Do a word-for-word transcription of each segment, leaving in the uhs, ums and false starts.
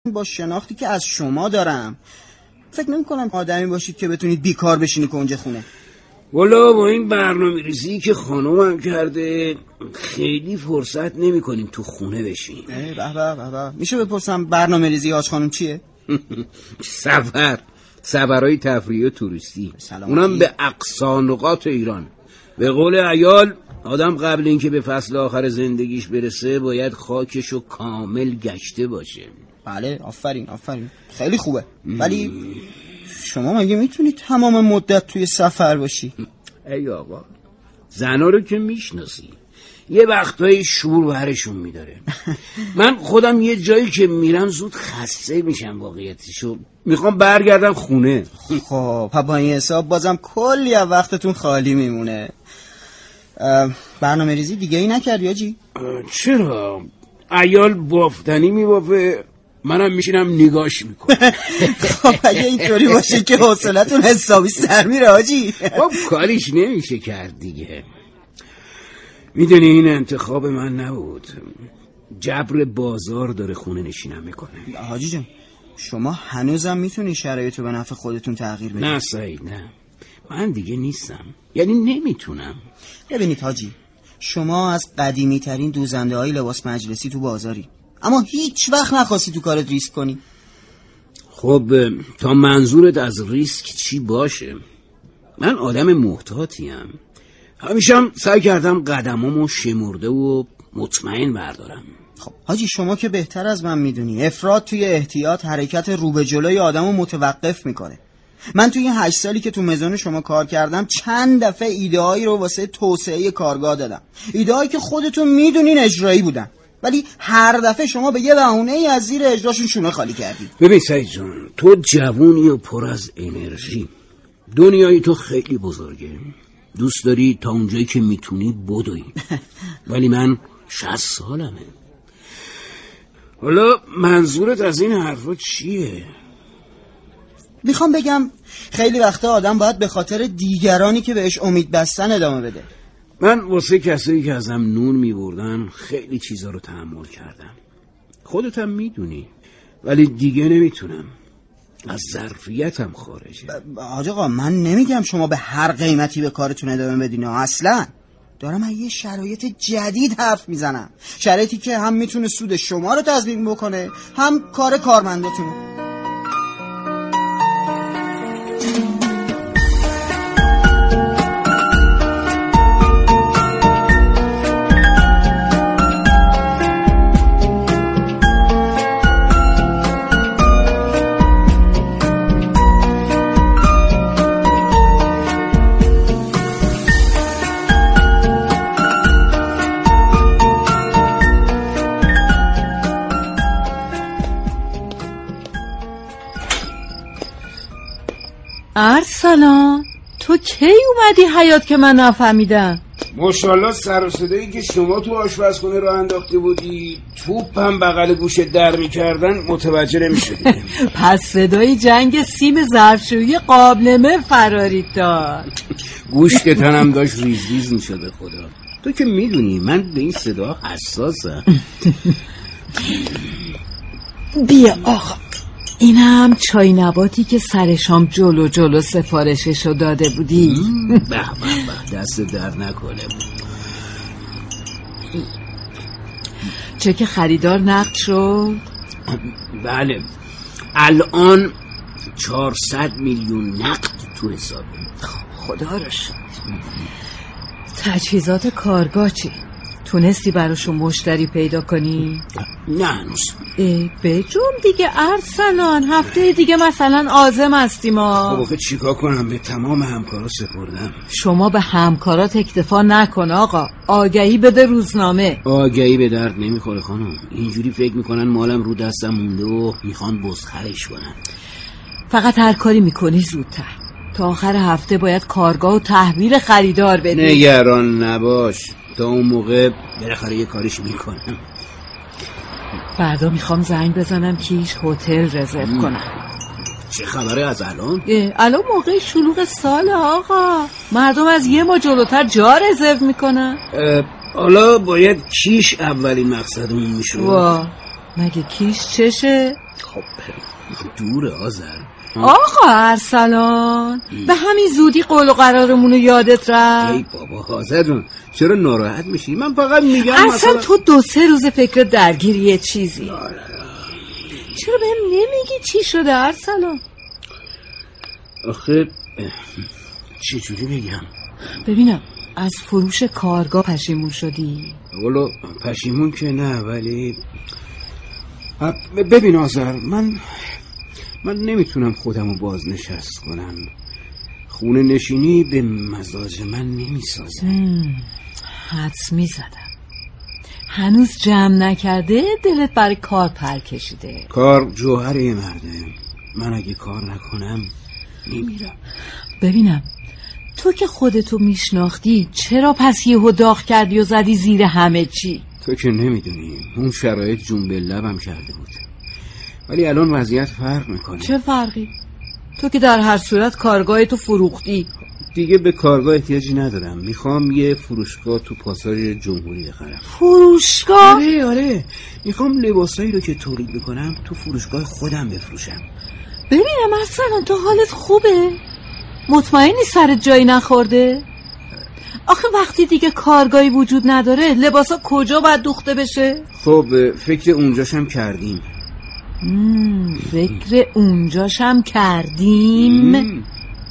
با شناختی که از شما دارم فکر نمی کنم آدمی باشید که بتونید بیکار بشینی کنج خونه. والا با این برنامه ریزی که خانومم کرده خیلی فرصت نمی کنیم تو خونه بشینیم. به به به به. میشه بپرسم برنامه ریزی آج خانم چیه؟ سفر سفرهای تفریحی و توریستی، اونم به اقصا نقاط ایران. به قول عیال آدم قبل اینکه به فصل آخر زندگیش برسه باید خاکشو کامل گشته باشه. بله آفرین آفرین خیلی خوبه. ولی شما مگه میتونی تمام مدت توی سفر باشی؟ ای آقا زنا رو که میشناسی یه وقتایی شور برشون میداره. من خودم یه جایی که میرم زود خسته میشم واقعیتشو، میخوام برگردم خونه. خب با این حساب بازم کلی از وقتتون خالی میمونه. برنامه ریزی دیگه ای نکردی آجی؟ چرا؟ عیال بافتنی میبافه، منم میشینم نگاش میکنم. خب اگه اینطوری باشه که حوصلتون حسابی سر میره آجی. خب کاریش نمیشه کرد دیگه. میدونی این انتخاب من نبود، جبر بازار داره خونه نشینم میکنه. حاجی جان شما هنوزم میتونی شرایطو به نفع خودتون تغییر بدید. نه سعید نه، من دیگه نیستم، یعنی نمیتونم. ببینید حاجی، شما از قدیمی ترین دوزنده های لباس مجلسی تو بازاری، اما هیچ وقت نخواستی تو کارت ریسک کنی. خب تا منظورت از ریسک چی باشه؟ من آدم محتاطیم، همیشه سعی کردم قدمامو شمرده و مطمئن بردارم. خب حاجی شما که بهتر از من میدونی افراط توی احتیاط حرکت رو به جلوی آدمو متوقف میکنه. من توی این هشت سالی که تو مزون شما کار کردم چند دفعه ایده‌هایی رو واسه توسعه کارگاه دادم، ایده‌هایی که خودتون میدونین اجرایی بودن، ولی هر دفعه شما به یه بهونه‌ای از زیر اجراشون شونه خالی کردی. ببین سعید جان، تو جوونی و پر از انرژی، دنیای تو خیلی بزرگه، دوست داری تا اونجایی که میتونی بدوی. ولی من شصت سالمه. حالا منظورت از این حرفا چیه؟ میخوام بگم خیلی وقتا آدم باید به خاطر دیگرانی که بهش امید بستن ادامه بده. من واسه کسایی که ازم نون میبردن خیلی چیزا رو تحمل کردم، خودت هم میدونی، ولی دیگه نمیتونم، از ظرفیتم خارجه. حاج آقا من نمیگم شما به هر قیمتی به کارتون ادامه بدین، اصلا دارم از یه شرایط جدید حرف میزنم، شرایطی که هم میتونه سود شما رو تضمین بکنه هم کار کارمنداتون. ارسلان تو کی اومدی حیاط که من نفهمیدم؟ ماشاءالله سر و صدایی که شما تو آشپزخونه راه انداخته بودی توپم بغل گوشت در میکردن متوجه نمیشدی. پس صدای جنگ سیم ظرفشویی قابلمه فراری داد. گوشت تنم داشت ریز ریز میشد. خدا تو که میدونی من به این صدا حساسم. بیا آقا، اینم چای نباتی که سر شام جلو جلو سفارششو داده بودی. به به به، دست در نکنه. چک خریدار نقد شد؟ بله الان چهارصد میلیون نقد تو حسابه. خدا رو شکر. تجهیزات کارگاه چی؟ تونستی براشون مشتری پیدا کنی؟ نه هنوز. بجم دیگه ارسلان، هفته دیگه مثلا عازم هستیم ما. خب آخه چیکار کنم؟ به تمام همکارا سپردم. شما به همکارات اکتفا نکن آقا، آگهی بده روزنامه. آگهی به درد نمیخوره خانم، اینجوری فکر میکنن مالم رو دستم مونده و میخوان بزخرش کنن. فقط هر کاری میکنی زودتر، تا آخر هفته باید کارگاه و تحویل خریدار بدی. نگران نباش، تا اون موقع بالاخره یه کاریش میکنم. فردا میخوام زنگ بزنم کیش هتل رزرو کنم. چه خبره از الان؟ الان موقع شلوغ سال آقا، مردم از یه ماه جلوتر جا رزرو میکنن. حالا باید کیش اولین مقصدمون میشه. وا مگه کیش چشه؟ خب دوره آذر. آقا ارسلان به همین زودی قول و قرارمونو یادت رفت؟ ای بابا آذر جون چرا ناراحت میشی؟ من فقط میگم اصلا مثلا تو دو سه روز فکر درگیری چیزی. چرا بهم نمیگی چی شده ارسلان؟ آخه چه جوری بگم؟ ببینم از فروش کارگاه پشیمون شدی؟ ولو پشیمون که نه، ولی ببین آذر، من من نمیتونم خودمو بازنشست کنم. خونه نشینی به مزاج من نمیسازه. حدس میزدم هنوز جمع نکرده دلت برای کار پر کشیده. کار جوهر یه مرده. من اگه کار نکنم نمیرم. ببینم تو که خودتو میشناختی چرا پس یهو داغ کردی و زدی زیر همه چی؟ تو که نمیدونی اون شرایط جون به لبم کرده بود، ولی الان وضعیت فرق میکنه. چه فرقی؟ تو که در هر صورت کارگاه تو فروختی. دیگه به کارگاه احتیاجی ندارم. میخوام یه فروشگاه تو پاساژ جمهوری بخرم. فروشگاه؟ آره آره، میخوام لباسایی رو که تولید میکنم تو فروشگاه خودم بفروشم. ببینم ارسلان تو حالت خوبه؟ مطمئنی سرت جایی نخورده؟ آخه وقتی دیگه کارگاهی وجود نداره لباسا کجا باید دوخته بشه؟ خب فکر اونجاشم کردیم. مم، فکر اونجاشم کردیم. مم.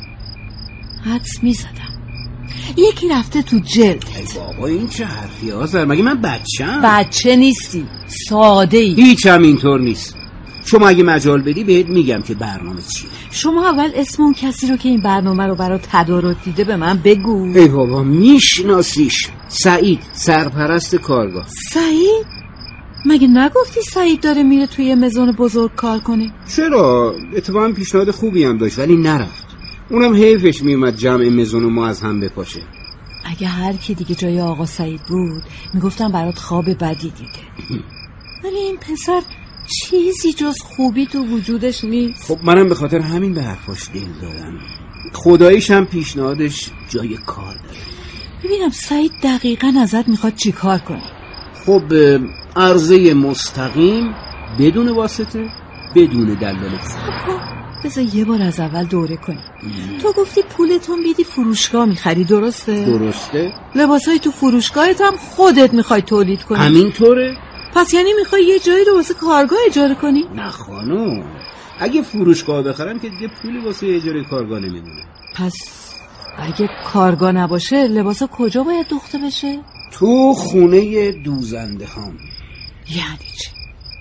حدس میزدم یکی رفته تو جلد. ای بابا این چه حرفی آذر؟ مگه من بچم؟ بچه نیستی، ساده ای. هیچ هم اینطور نیست. شما اگه مجال بدی بهت میگم که برنامه چیه. شما اول اسم اون کسی رو که این برنامه رو برای تدارک دیده به من بگو. ای بابا میشناسیش، سعید، سرپرست کارگاه. سعید؟ مگه نگفتی سعید داره میره توی یه مزون بزرگ کار کنه؟ چرا؟ اتفاقا پیشنهاد خوبی هم داشت ولی نرفت. اونم حیفش میومد جمع مزون ما از هم بپاشه. اگه هر کی دیگه جای آقا سعید بود میگفتم برات خواب بدی دیده. ولی این پسر چیزی جز خوبی تو وجودش نیست. خب منم به خاطر همین به حرفاش دل دادم. خداییش هم پیشنهادش جای کار داره. ببینم سعید دقیقاً ازت میخواد چی کار کنی؟ خب عرضه مستقیم بدون واسطه، بدون دلاله. بذار یه بار از اول دوره کنی. تو گفتی پولتون بیدی فروشگاه میخری، درسته؟ درسته. لباسای تو فروشگاهت هم خودت میخوای تولید کنی؟ همینطوره. پس یعنی میخوای یه جایی رو واسه کارگاه اجاره کنی؟ نه خانم، اگه فروشگاه بخرم که دیگه پولی واسه اجاره کارگاه نمیمونه. پس اگه کارگاه نباشه لباسا کجا باید دوخته بشه؟ تو خونه دوزنده هم. یعنی چی؟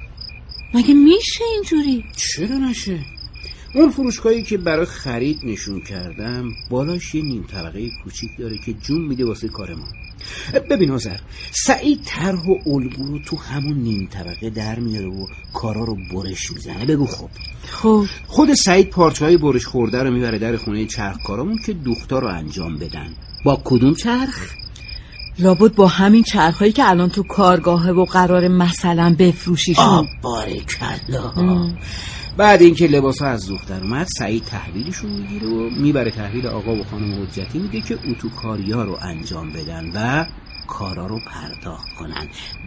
مگه میشه اینجوری؟ چرا نشه؟ اون فروشگاهی که برای خرید نشون کردم بالاش یه نیم طبقه کوچیک داره که جون میده واسه کار ما. ببین آذر، سعید طرح و الگو رو تو همون نیم طبقه در میاره و کارا رو برش میزنه. بگو خب خب خود سعید پارچه‌های برش خورده رو میبره در خونه چرخکارامون که دوختا رو انجام بدن. با کدوم چرخ؟ لابد با همین چرخایی که الان تو کارگاهه و قرار مثلا بفروشیشون. آه بارکالله. بعد اینکه لباسا از دوختر اومد سعید تحویلشون میگیره و میبره تحویل آقا و خانم حجتی، میگه که اتوکاریا رو انجام بدن و کارا رو پرداخت کنن.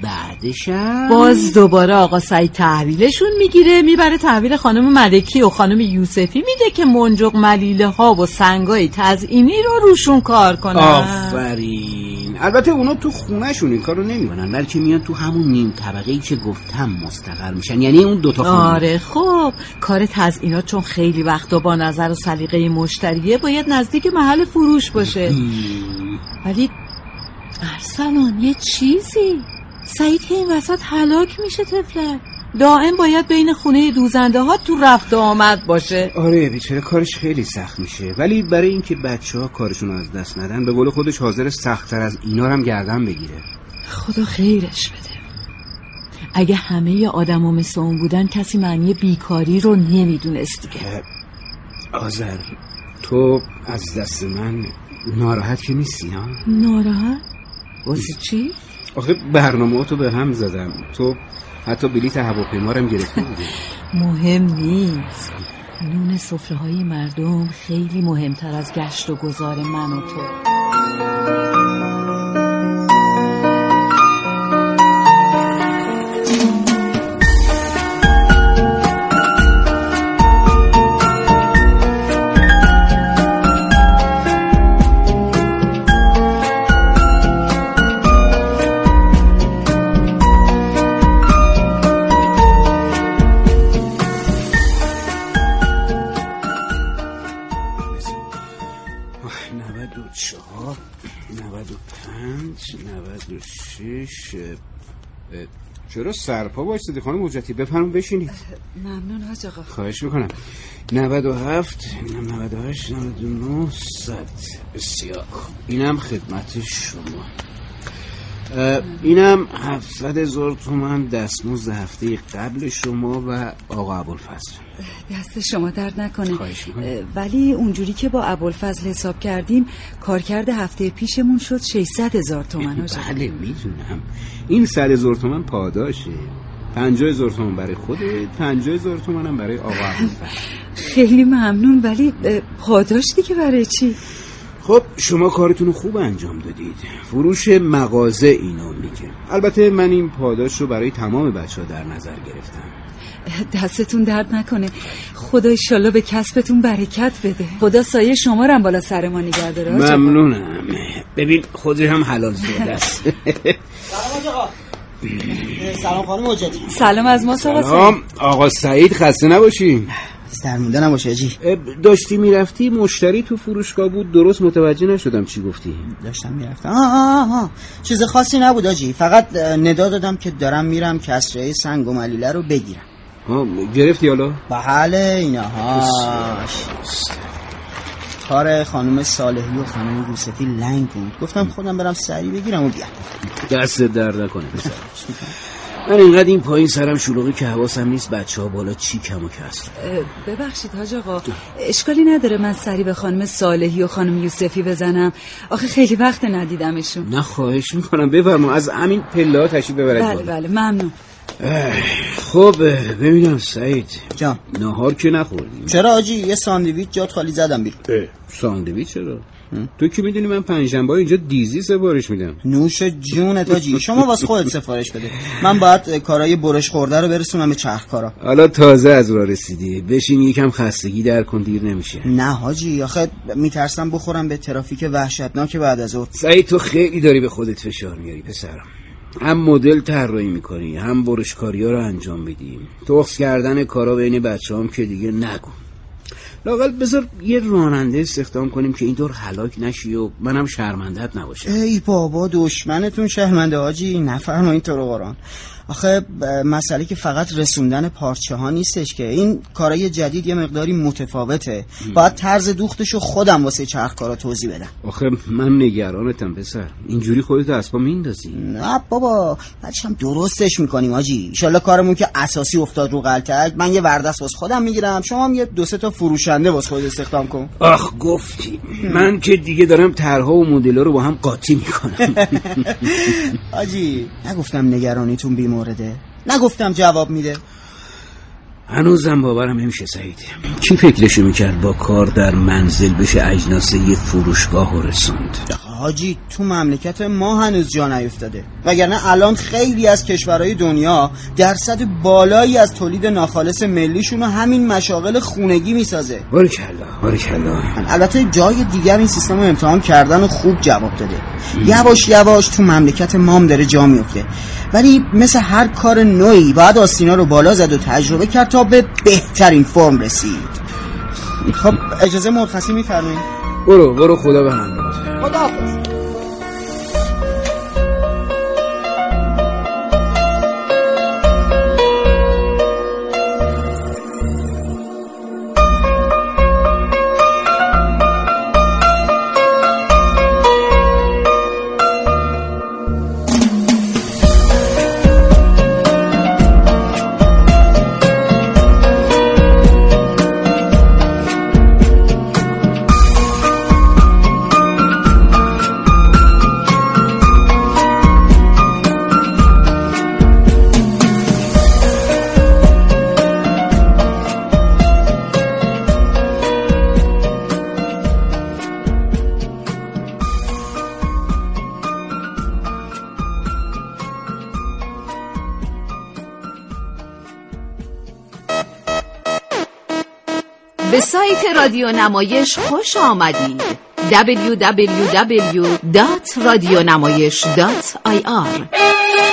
بعدشم باز دوباره آقا سعید تحویلشون میگیره میبره تحویل خانم ملکی و خانم یوسفی میده که منجق ملیله ها و سنگای تزئینی رو روشون کار کنن. آفرین. البته اونا تو خونهشون این کار رو نمیکنن، بلکه میان تو همون نیم طبقه‌ای که گفتم مستقر میشن، یعنی اون دوتا خونه. آره خب کار تزئینات چون خیلی وقتا با نظر و سلیقه مشتریه باید نزدیک محل فروش باشه. ولی ارسلان یه چیزی، سعید که این وسط هلاک میشه طفلک. دائم باید بین خونه دوزنده ها تو رفت و آمد باشه. آره بیچاره کارش خیلی سخت میشه، ولی برای اینکه بچه ها کارشون از دست ندن به قول خودش حاضر سخت‌تر از اینا هم گردن بگیره. خدا خیرش بده. اگه همه آدم ها مثل اون بودن کسی معنی بیکاری رو نمیدونست دیگه. آذر تو از دست من ناراحت که نیستی ها؟ ناراحت؟ واسه چی؟ آخه برنامه تو به هم زدم، تو حتی بلیط هواپیما رو هم گرفته بودی. مهم نیست، نون سفره های مردم خیلی مهمتر از گشت و گذار من و تو. و شش. چرا سرپا بایستدی خانم حجتی؟ بفرمون بشینید. ممنون حاج آقا. خواهش میکنم. نود و هفت، اینم نود و هشت، نود و نه، صد. بسیار اینم خدمت شما. اینم هفتصد هزار تومان دستمزد هفته قبل شما و آقا ابوالفضل. دست شما درد نکنه. ولی اونجوری که با ابوالفضل حساب کردیم کارکرد هفته پیشمون شد ششصد هزار تومان. بله میدونم. این صد هزار تومان پاداشه. پنجاه هزار تومان برای خودت، پنجاه هزار تومان هم برای آقا ابوالفضل. خیلی ممنون. ولی پاداش دیگه برای چی؟ خب شما کارتون خوب انجام دادید. فروش مغازه اینو میگه. البته من این پاداش رو برای تمام بچه ها در نظر گرفتم. دستتون درد نکنه. خدا ایشالله به کسبتون برکت بده. خدا سایه شما رو هم بالا سر ما نگه داره. ممنونم. ببین خودی هم حلال زوده است. سلام آقا. سلام خانم حجتی. سلام از ما. سلام آقا سعید، خسته نباشی. درمونده نباشه اجی. داشتی میرفتی مشتری تو فروشگاه بود، درست متوجه نشدم چی گفتی. داشتم میرفتم. آه آه آه. چیز خاصی نبود آجی، فقط ندا دادم که دارم میرم کسره سنگ و ملیله رو بگیرم. ها گرفتی حالا؟ بله اینهاش. کار خانم صالحی و خانم یوسفی لنگ بود، گفتم خودم برم سری بگیرم و بیام. دست درد نکنه پسر. من اینقدر این پایین سرم شلوغی که حواسم نیست بچه ها بالا چی کم و کسر. ببخشید حاج آقا، اشکالی نداره من سری به خانم صالحی و خانم یوسفی بزنم؟ آخه خیلی وقت ندیدمشون. نه خواهش میکنم بفرما، از همین پله ها تشریف ببرید. بله بله ممنون. خب ببینم سعید جان، نهار که نخوردیم؟ چرا آجی؟ یه ساندویچ جات خالی زدم بیرون. ساندویچ چرا؟ تو که میدونی من پنجشنبه اینجا دیزی سفارش میدم. نوش جونت آجی، شما واسه خودت سفارش بده، من باید کارای برش خورده رو برسونم به چرخکارا. حالا تازه از راه رسیدی، بشین یکم خستگی در کن، دیر نمیشه. نه حاجی آخه میترسم بخورم به ترافیک وحشتناک بعد از ظهر. سعید تو خیلی داری به خودت فشار میاری پسرم. هم مدل طراحی میکنی، هم برشکاری ها رو انجام میدی. تخص کردن کارا بین بچه هم که دیگه نگو. لااقل بذار یه راننده استخدام کنیم که اینطور هلاک نشی و منم شرمندت نباشه. ای بابا دشمنتون شرمنده حاجی، نفرمایین تو رو قرآن. آخه مسئله که فقط رسوندن پارچه ها نیستش که این کارای جدید یه مقداری متفاوته. باید طرز دوختشو خودم واسه چرخکارا توضیح بدم. آخه من نگرانتم پسر، اینجوری خودت از پا میندازی. نه بابا بچم درستش میکنیم حاجی، ان شاءالله کارمون که اساسی افتاد رو غلطک، من یه وردست واسه خودم میگیرم، شما هم یه دو سه تا فروشنده واسه خودت استخدام کن. آخ گفتی، من که دیگه دارم طرح‌ها و مدل‌ها رو با هم قاطی میکنم. حاجی نگفتم نگرانیتون بی مورده، نگفتم جواب میده. هنوزم باورم نمیشه سعید، کی فکرشو میکرد با کار در منزل بشه اجناس یه فروشگاه و رسوند؟ حاجی تو مملکت ما هنوز جا نیفتاده، وگرنه الان خیلی از کشورهای دنیا درصد بالایی از تولید ناخالص ملیشون همین مشاغل خونگی میسازه. بارکالله بارکالله. البته جای دیگر این سیستم رو امتحان کردن و خوب جواب داده. یواش یواش تو مملکت ما هم داره جا میفته، ولی مثل هر کار نوعی باید آستینا رو بالا زد و تجربه کرد تا به بهترین فرم رسید. خب اجازه مرخصی میفرمایید؟ برو برو، خدا به همراهت. خداحافظ. به سایت رادیو نمایش خوش آمدید. دبلیو دبلیو دبلیو دات رادیو نمایش دات آی آر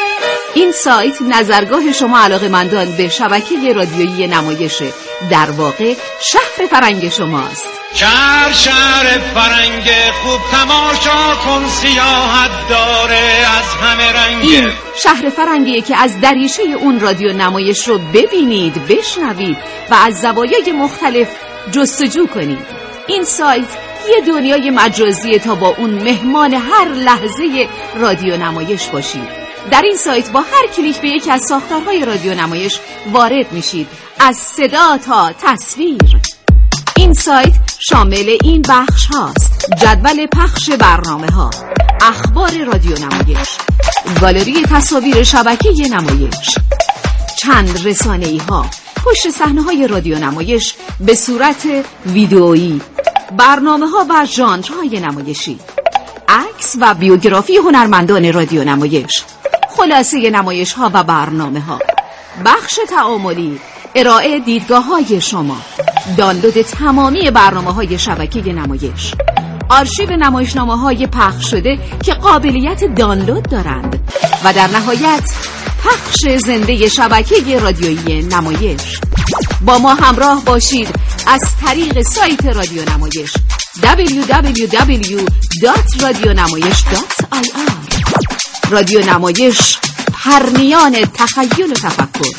این سایت نظرگاه شما علاقه‌مندان به شبکه رادیویی نمایشه، در واقع شهر فرنگ شماست. شهر شهر فرنگ خوب تماشا کن، سیاحت داره از همه رنگ. این شهر فرنگیه که از دریچه اون رادیو نمایش رو ببینید، بشنوید و از زوایای مختلف جستجو کنید. این سایت یه دنیای مجازیه تا با اون مهمان هر لحظه رادیو نمایش باشید. در این سایت با هر کلیک به یکی از ساختارهای رادیو نمایش وارد میشید، از صدا تا تصویر. این سایت شامل این بخش هاست: جدول پخش برنامه ها، اخبار رادیو نمایش، گالری تصاویر شبکه نمایش، چند رسانه‌ای ها، پشت صحنه های رادیو نمایش به صورت ویدئویی، برنامه ها و ژانرهای نمایشی، عکس و بیوگرافی هنرمندان رادیو نمایش، خلاصه نمایش ها و برنامه ها، بخش تعاملی، ارائه دیدگاه های شما، دانلود تمامی برنامه های شبکه نمایش، آرشیو نمایشنامه های پخش شده که قابلیت دانلود دارند و در نهایت پخش زنده شبکه رادیویی نمایش. با ما همراه باشید از طریق سایت رادیو نمایش دبلیو دبلیو دبلیو دات رادیو نمایش دات آی آر. رادیو نمایش، پرنیان تخیل و تفکر.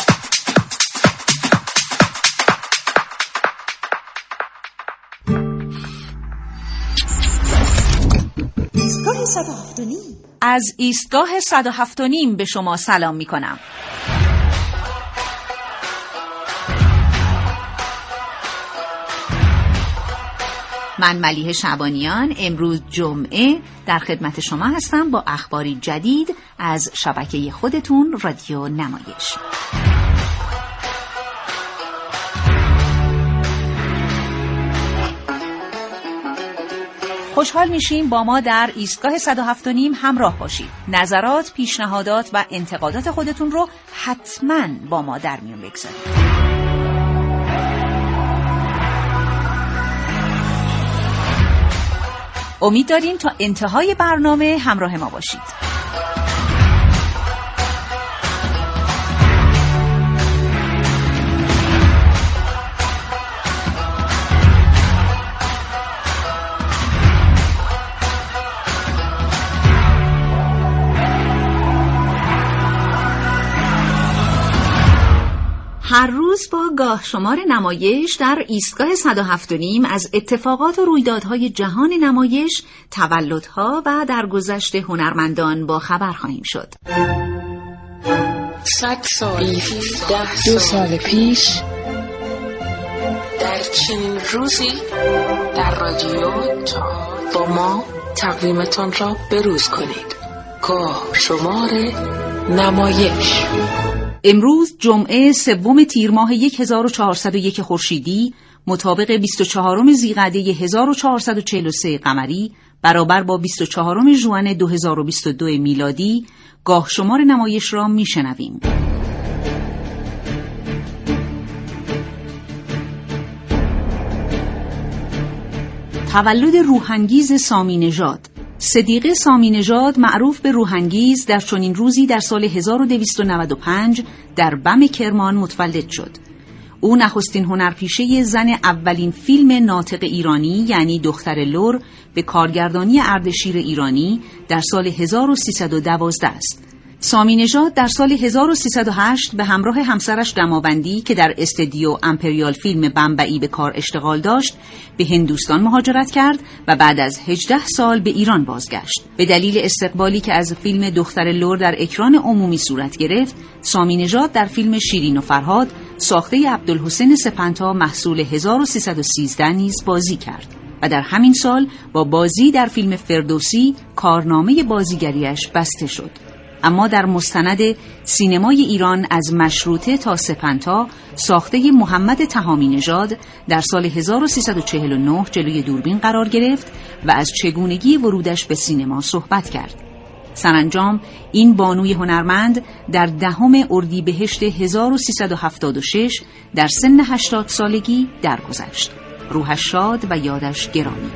ایستگاه صد و هفت و نیم. از ایستگاه صد و هفت و نیم به شما سلام می کنم. من ملیحه شعبانیان امروز جمعه در خدمت شما هستم با اخباری جدید از شبکه خودتون رادیو نمایش. خوشحال میشیم با ما در ایستگاه صد و هفت و نیم همراه باشید. نظرات، پیشنهادات و انتقادات خودتون رو حتما با ما در میون بگذارید. امید داریم تا انتهای برنامه همراه ما باشید. هر روز با گاه شمار نمایش در ایستگاه صد و هفت و نیم از اتفاقات و رویدادهای جهان نمایش، تولدها و درگذشت هنرمندان با خبر خواهیم شد. صد سال دو سال پیش در چنین روزی در رادیو با ما تقویمتان را بروز کنید. گاه شمار نمایش. امروز جمعه سوم تیر ماه هزار و چهارصد و یک خورشیدی مطابق بیست و چهارم ذیقعده هزار و چهارصد و چهل و سه قمری برابر با بیست و چهارم ژوئن دو هزار و بیست و دو میلادی گاه شمار نمایش را میشنویم. تولد روحانگیز سامی نژاد. صدیقه سامی نژاد معروف به روحانگیز در چنین روزی در سال هزار و دویست و نود و پنج در بم کرمان متولد شد. او نخستین هنرپیشه زن اولین فیلم ناطق ایرانی یعنی دختر لر به کارگردانی اردشیر ایرانی در سال هزار و سیصد و دوازده است. سامی نژاد در سال هزار و سیصد و هشت به همراه همسرش دماوندی که در استودیو امپریال فیلم بمبئی به کار اشتغال داشت به هندوستان مهاجرت کرد و بعد از هجده سال به ایران بازگشت. به دلیل استقبالی که از فیلم دختر لر در اکران عمومی صورت گرفت، سامی نژاد در فیلم شیرین و فرهاد ساخته عبدالحسین سپنتا محصول هزار و سیصد و سیزده نیز بازی کرد و در همین سال با بازی در فیلم فردوسی کارنامه بازیگریش بسته شد. اما در مستند سینمای ایران از مشروطه تا سپنتا ساخته محمد تهامی نژاد در سال هزار و سیصد و چهل و نه جلوی دوربین قرار گرفت و از چگونگی ورودش به سینما صحبت کرد. سرانجام این بانوی هنرمند در دهم اردیبهشت هزار و سیصد و هفتاد و شش در سن هشتاد سالگی درگذشت. روحش شاد و یادش گرامی.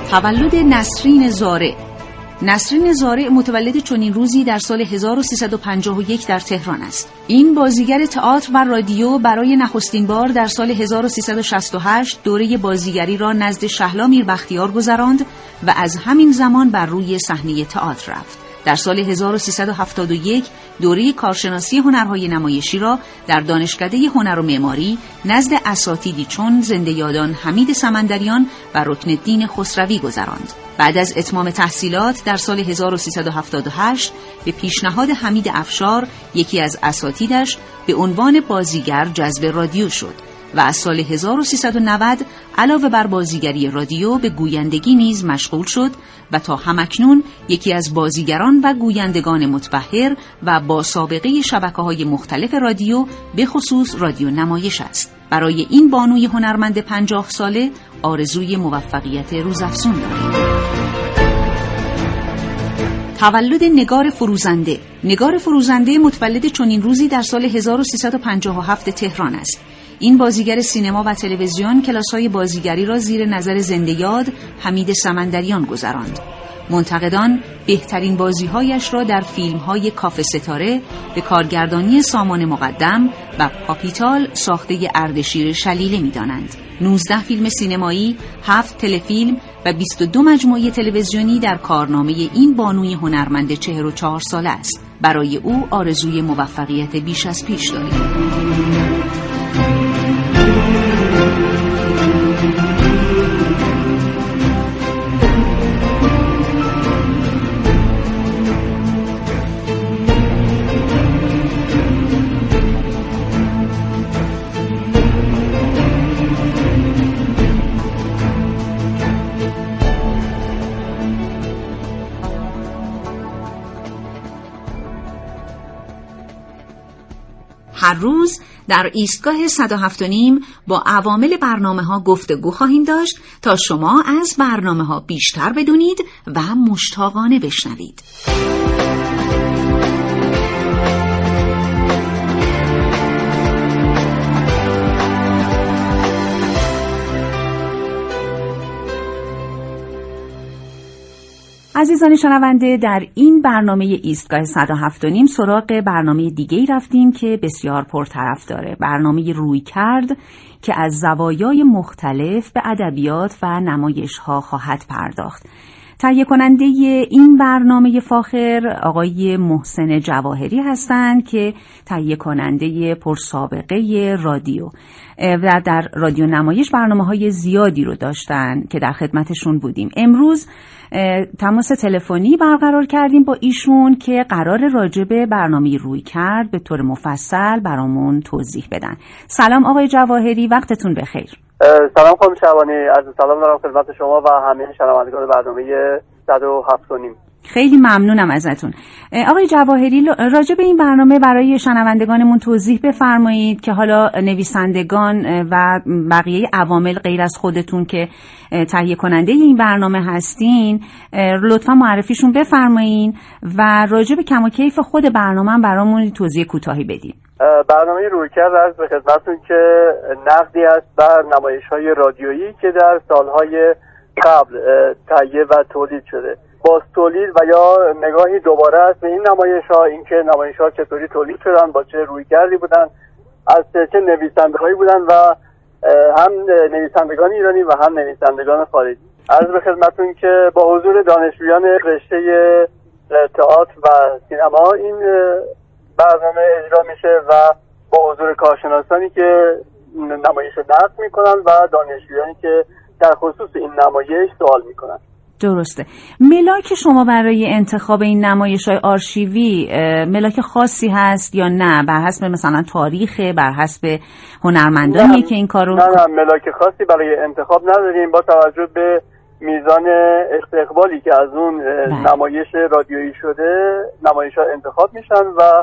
تولد نسرین زارع. نسرین زارع متولد چنین روزی در سال هزار و سیصد و پنجاه و یک در تهران است. این بازیگر تئاتر و رادیو برای نخستین بار در سال هزار و سیصد و شصت و هشت دوره بازیگری را نزد شهلا میربختیار گذراند و از همین زمان بر روی صحنه تئاتر رفت. در سال هزار و سیصد و هفتاد و یک دوره کارشناسی هنرهای نمایشی را در دانشکده هنر و معماری نزد اساتیدی چون زنده یادان حمید سمندریان و رکن‌الدین خسروی گذراند. بعد از اتمام تحصیلات در سال هزار و سیصد و هفتاد و هشت به پیشنهاد حمید افشار یکی از اساتیدش به عنوان بازیگر جذب رادیو شد و از سال هزار و سیصد و نود علاوه بر بازیگری رادیو به گویندگی نیز مشغول شد و تا همکنون یکی از بازیگران و گویندگان متبحر و با سابقه شبکه‌های مختلف رادیو به خصوص رادیو نمایش است. برای این بانوی هنرمند پنجاه ساله آرزوی موفقیت روزافزون داریم. تولد نگار فروزنده. نگار فروزنده متولد چنین روزی در سال هزار و سیصد و پنجاه و هفت تهران است. این بازیگر سینما و تلویزیون کلاس‌های بازیگری را زیر نظر زنده یاد حمید سمندریان گذراند. منتقدان بهترین بازی‌هایش را در فیلم‌های کاف ستاره به کارگردانی سامان مقدم و پاپیتال ساخته اردشیر شلیله می‌دانند. نوزده فیلم سینمایی، هفت تلفیلم و بیست و دو مجموعه تلویزیونی در کارنامه این بانوی هنرمند چهل و چهار ساله است. برای او آرزوی موفقیت بیش از پیش داریم. هر روز در ایستگاه صد و هفت و نیم با عوامل برنامه‌ها گفتگو خواهیم داشت تا شما از برنامه‌ها بیشتر بدونید و مشتاقانه بشنوید. عزیزان شنونده، در این برنامه ایستگاه صد و هفت و نیم سراغ برنامه دیگه‌ای رفتیم که بسیار پرطرفداره. برنامه رویکرد که از زوایای مختلف به ادبیات و نمایش‌ها خواهد پرداخت. تهیه کننده این برنامه فاخر آقای محسن جواهری هستند که تهیه کننده پرسابقه رادیو و در رادیو نمایش برنامه‌های زیادی رو داشتن که در خدمتشون بودیم. امروز تماس تلفنی برقرار کردیم با ایشون که قرار راجع به برنامه رویکرد به طور مفصل برامون توضیح بدن. سلام آقای جواهری، وقتتون بخیر. سلام خانم شعبانی، عرض سلام دارم خدمت شما و همه شنوندگان برنامه صد و هفت و نیم. خیلی ممنونم ازتون. آقای جواهری، راجع به این برنامه برای شنوندگانمون توضیح بفرمایید که حالا نویسندگان و بقیه عوامل غیر از خودتون که تهیه کننده این برنامه هستین لطفا معرفیشون بفرمایید و راجع به کم و کیف خود برنامه برامون توضیح کوتاهی بدید. برنامه رویکرد عرض به خدمتتون که نقدی است بر نمایش‌های رادیویی که در سالهای قبل تهیه و تولید شده. باز تولید و یا نگاهی دوباره است به این نمایش‌ها، اینکه نمایش‌ها چطوری تولید شدن، با چه رویکردی بودن، از چه نویسنده‌هایی بودن و هم نویسندگان ایرانی و هم نویسندگان خارجی. عرض به خدمتتون که با حضور دانشجویان رشته تئاتر و سینما این برنامه اجرا میشه و با حضور کارشناسانی که نمایش رو نقد میکنن و دانشجویانی که در خصوص این نمایش سوال میکنن. درسته. ملاک شما برای انتخاب این نمایش‌های آرشیوی ملاک خاصی هست یا نه؟ بر حسب مثلا تاریخ، بر حسب هنرمندانی که این کارو نه نه ملاک خاصی برای انتخاب نداریم. با توجه به میزان استقبالی که از اون بله. نمایش رادیویی شده، نمایش‌ها انتخاب میشن و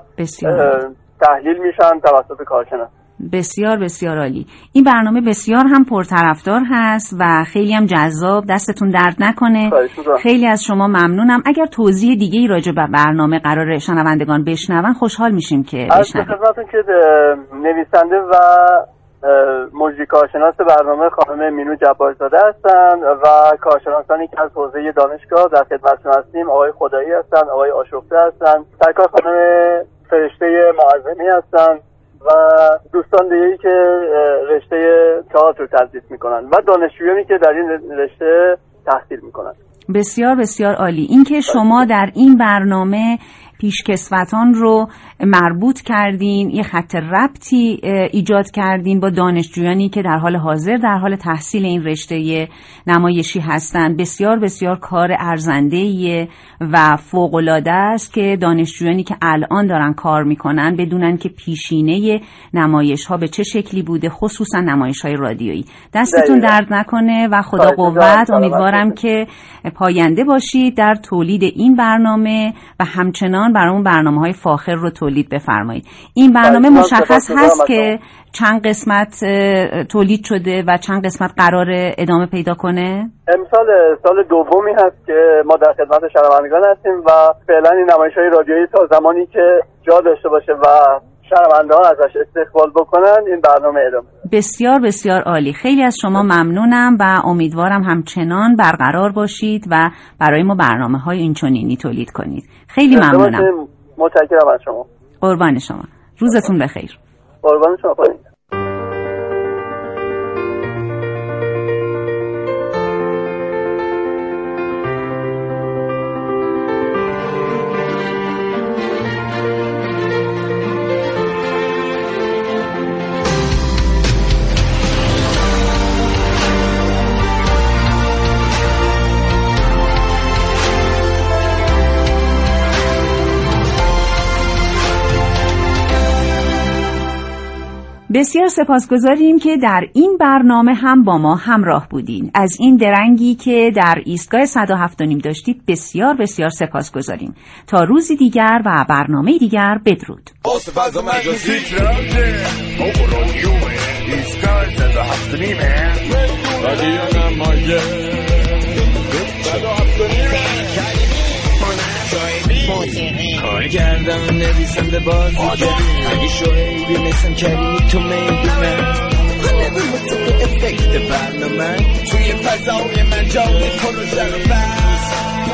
تحلیل میشن توسط کارشناس. بسیار بسیار عالی. این برنامه بسیار هم پرطرفدار هست و خیلی هم جذاب. دستتون درد نکنه. خیلی از شما ممنونم. اگر توضیح دیگه ای راجع به برنامه قرار شنوندگان بشنون خوشحال میشیم که بشنویم. از خدمتتون که نویسنده و مجری کارشناس برنامه خانم مینو جبارزاده هستن و کارشناسانی که از حوزه دانشگاه در خدمتشون هستیم آقای خدایی هستن، آقای آشفته هستن، سرکار خانم فرشته معظمی هستن و دوستان دیگه‌ای که رشته تئاتر رو تدریس میکنن و دانشجویانی که در این رشته تحصیل میکنن. بسیار بسیار عالی. اینکه شما در این برنامه پیشکسوتان رو مربوط کردین، یه خط ربطی ایجاد کردین با دانشجویانی که در حال حاضر در حال تحصیل این رشته نمایشی هستند، بسیار بسیار کار ارزنده‌ایه و فوق‌العاده است که دانشجویانی که الان دارن کار میکنن بدونن که پیشینه نمایش ها به چه شکلی بوده، خصوصا نمایش های رادیویی. دستتون درد نکنه و خدا قوت. امیدوارم که پاینده باشید در تولید این برنامه و همچنان برامون برنامه‌های فاخر رو تولید بفرمایید. این برنامه مشخص هست که چند قسمت تولید شده و چند قسمت قرار ادامه پیدا کنه؟ امسال سال دومی هست که ما در خدمت شنوندگان هستیم و فعلا این نمایش‌های رادیویی تا زمانی که جا داشته باشه و شنوندگان ازش استقبال بکنن این برنامه ادامه. بسیار بسیار عالی. خیلی از شما ممنونم و امیدوارم همچنان برقرار باشید و برای ما برنامه‌های اینچنینی تولید کنید. خیلی ممنونم. متشکرم از شما. قربان شما. روزتون بخیر. قربان شما. پایین. بسیار سپاسگزاریم که در این برنامه هم با ما همراه بودین. از این درنگی که در ایستگاه صد و هفت و نیم داشتید بسیار بسیار سپاسگزاریم. تا روزی دیگر و برنامه دیگر بدرود. کار کردم نویسنده بازی کردیم اگه شوهی مثل کریمی تو میدونم نبیم مثل افکت برنامه توی فضای من جای پروژه رو بس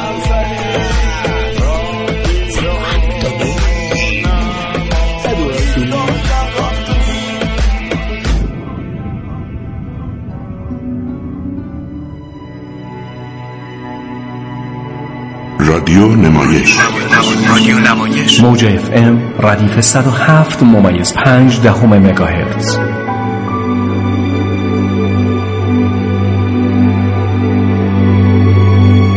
رادیو نمایش رادیو نمایش موج اف ام ردیف صد و هفت ممیز پنج دهم مگاهرتز.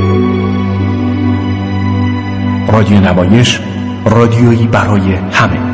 رادیو نمایش رادیویی برای همه.